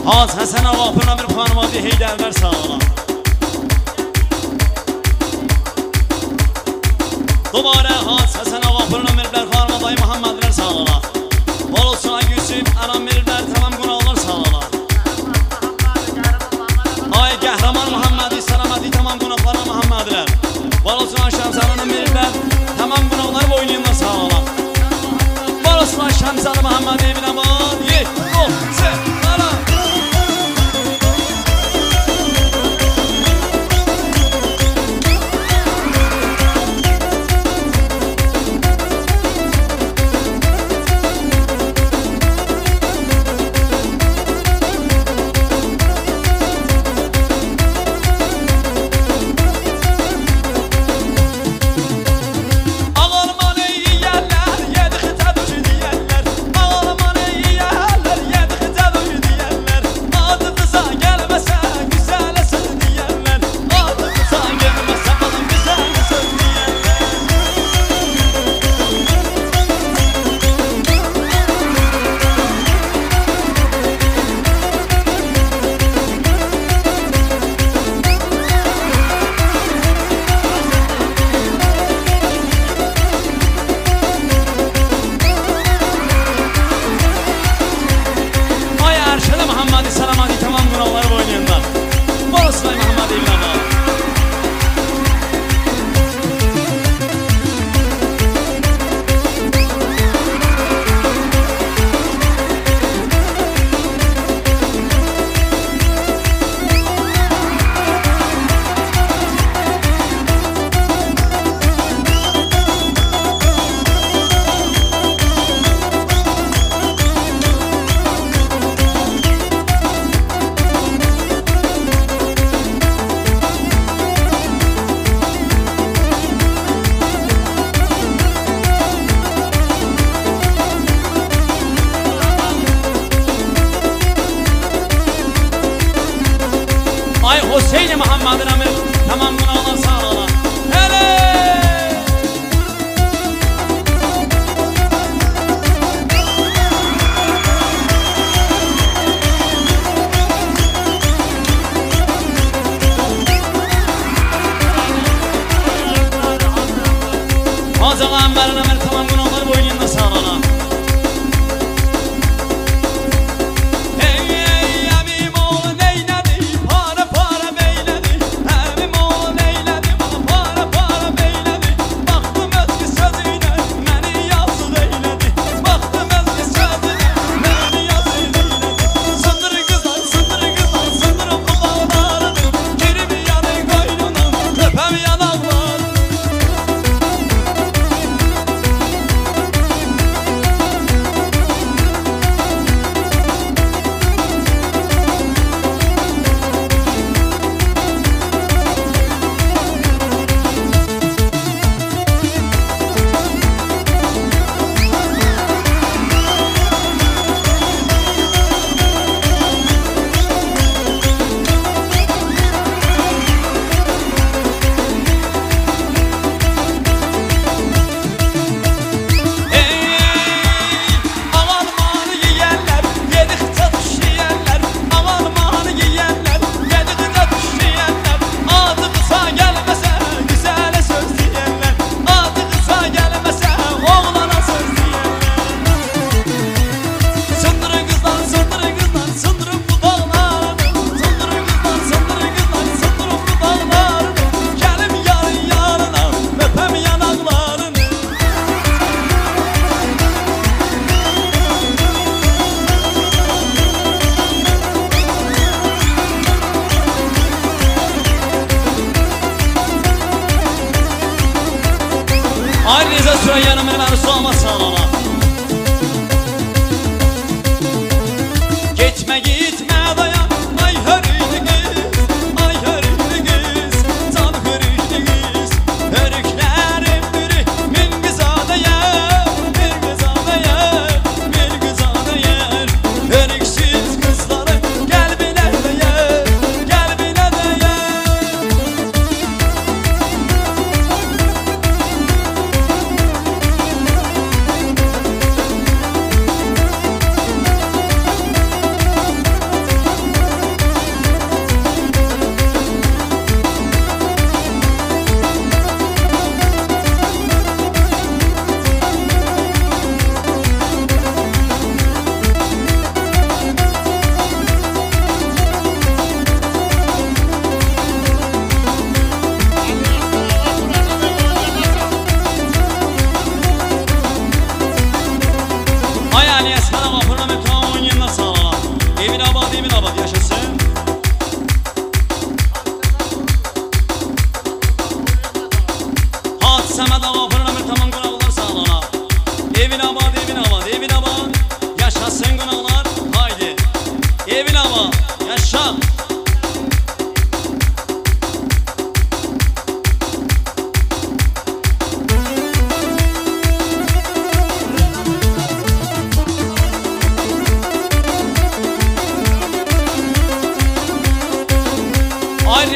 Haz Həsən ağa, Pırna bir xanıma bir Heydərlər sağ ola. Dubara Haz Həsən ağa, Pırna Mirlər xanıma dayı Muhammedlər sağ ola. Var olsun ay Yusuf, Aram Mirlər, tamam qonaqlar sağ ola. Ay Qəhrəman Muhammedi, Salamati tamam qonaqlara Muhammedlər. Var olsun ay Şəmzəli Mirlər, tamam qonaqlar boynuyla sağ ola. Var olsun ay Şəmzəli Muhammed evin aman, yet, oh, se, ara.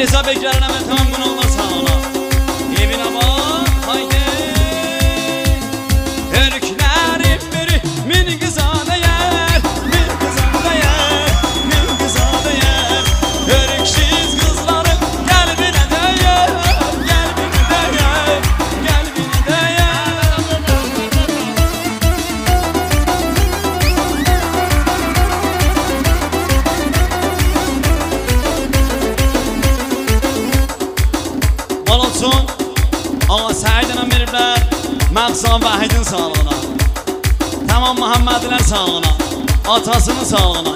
Reza Bekler'in hemen tamam bunu olmaz sağına. Evine bak haydi. Örüklerim biri min kızana yer, min kızana yer, min kızana yer. Örüksüz kızların kalbine değer, kalbine değer, kalbine değer. Var olsun, ağa Səhidinə veriblər, Məqsan Vahidin sağlığına, Tamam Muhammedlər sağlığına, atasının sağlığına.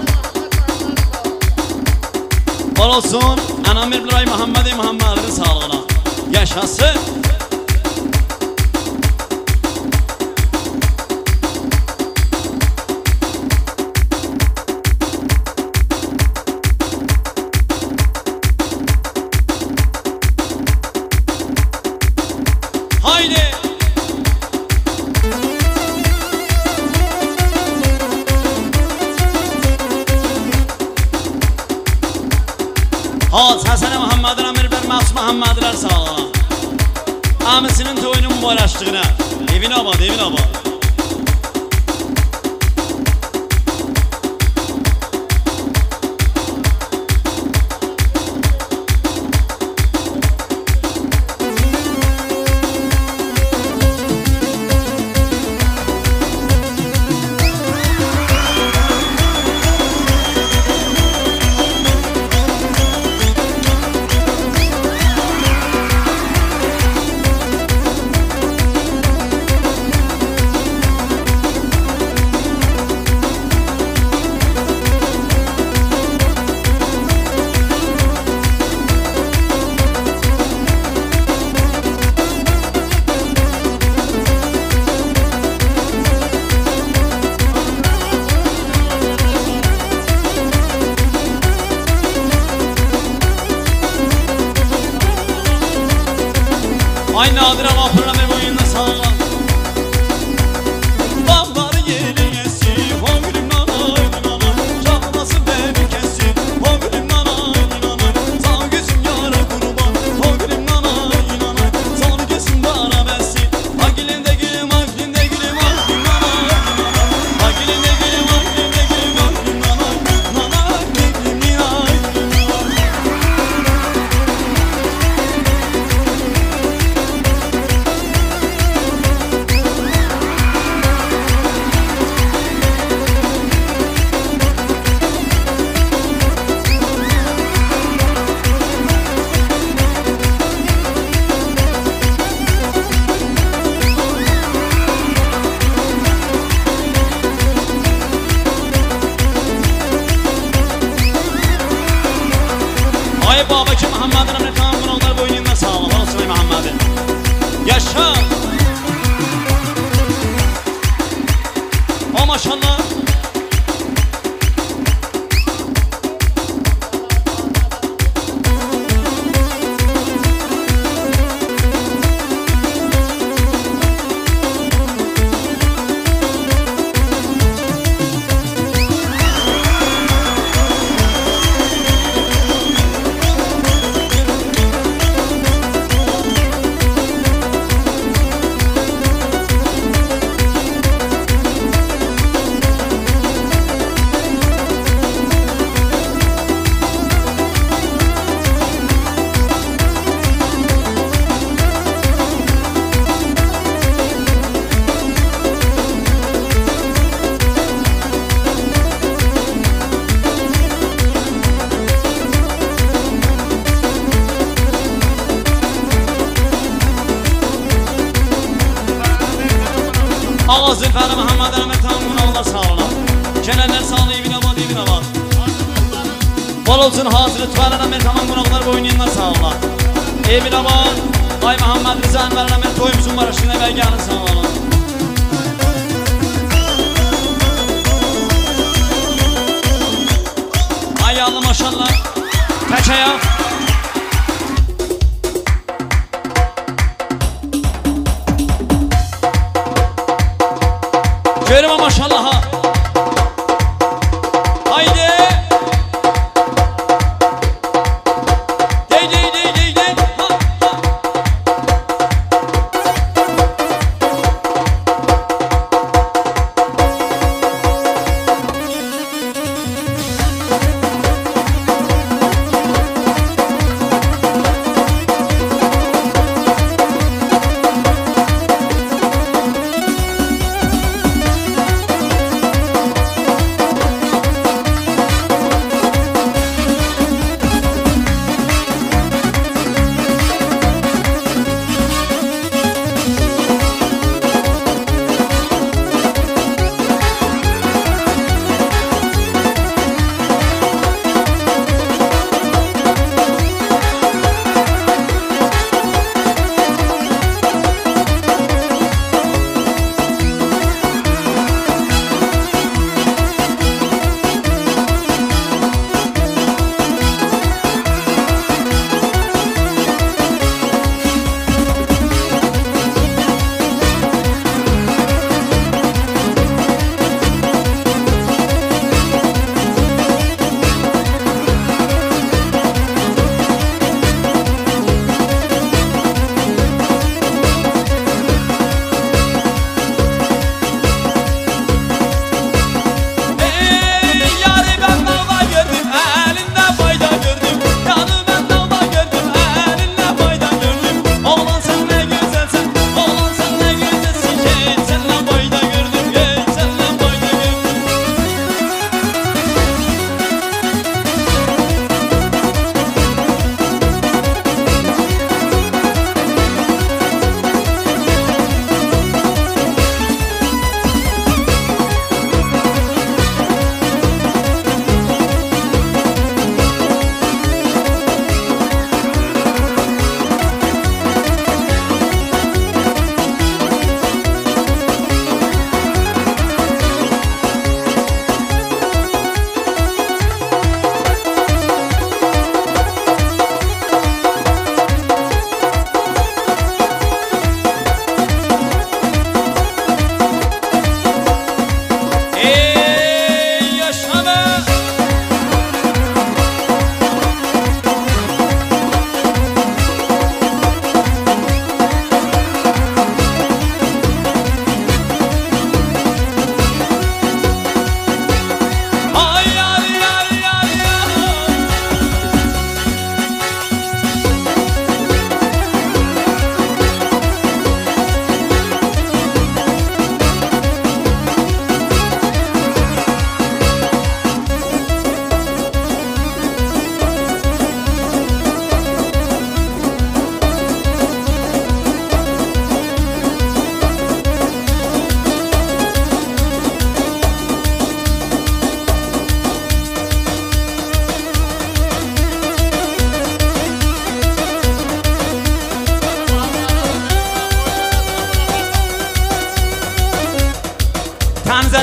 Var olsun, anam veriblər ay Muhammedin sağlığına. Yaşasın. Haydi. Haz Həsənə Muhammedin veriblər, Məqsud Muhammedlər sağlığına. Əmisinin toyunun mübarəşliyinə. Evin abad, evin abad. Ay Nadir ama fırına ver boyunla sağlam. Bağları yeli yesi, o gülüm nanay nanay. Çalması beni kesi, o gülüm nanay nanay. Sağ gözüm yara kurban, o gülüm nanay nanay. Sağ gözüm bana besi, akilinde gülüm, akilinde gülüm, akilinde nanay nanay. Akilinde gülüm, akilinde gülüm, akilinde nanay nanay. Gülüm nanay. Ay babaki Muhammed'in emri tamam bunu onlar boynundan sağlam. Olsun ay Muhammed'in. Yaşa. O maşallah. Ağa Zülfəri Muhammed'in emri tamam bunu onlar sağlam. Kenenler sağlı evine bad, evine bad. Bol olsun hazırı tuvalan emri tamam bunu onlar boynundan sağlam. Evine bad. Ay Muhammed Rıza Enver'in emri toyumuzun barışına belgehanın sağlam. Ay yallı maşallah. Kaç ayak. Görüm maşallah ha. Haydi.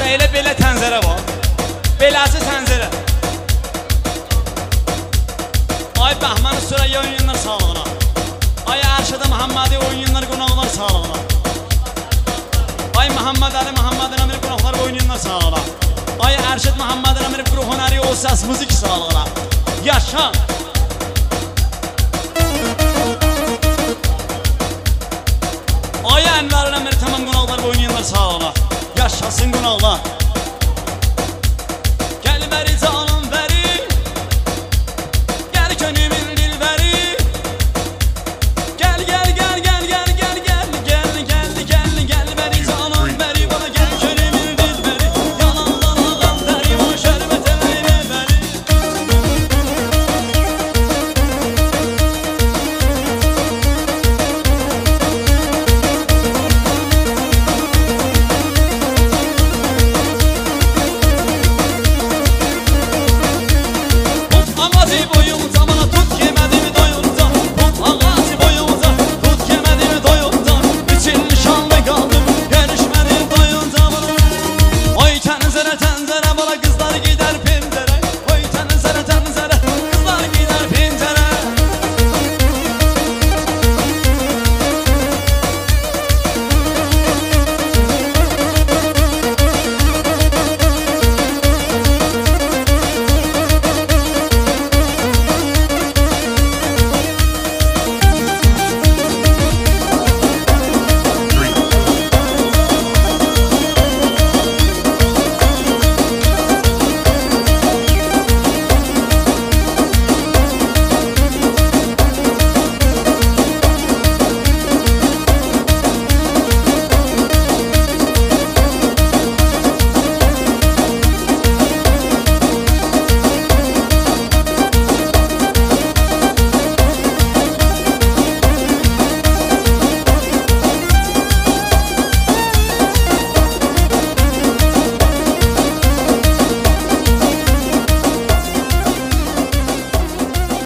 elə belə tənzərə var. Beləsi tənzərə. Ay Bəhməni Sürəyya oyunlar sağlığına. Ay Ərşədə Məhəmmədi oyunlar qonaqlar sağlığına. Ay Məhəmməd Əli Məhəmmədin Əmir qonaqlar oyunlar sağlığına. Ay Ərşəd Məhəmmədin Əmir qruhunəri o səs müzik sağlığına. Yaşa. Ay Ənvərin Əmir tamam qonaqlar oyunlar sağlığına. Yaşasın qonaqlar. Gəl bəri canım bəri. Gəl könlümün dilbəri. Gəl gəl gəl gəl gəl gəl gəl gəl gəl gəl gəl bəri canım bəri bana gəl könlümün dilbəri. Yanandan ağam dəri o şərbət eləyə bəri. Ağacı boyunca bana tut yemədimi doyunca. Ağacı boyunca tut yemədimi doyunca. İçilmiş halde kaldım görüşmədim doyunca bana. Oy tənzərə tənzərə bana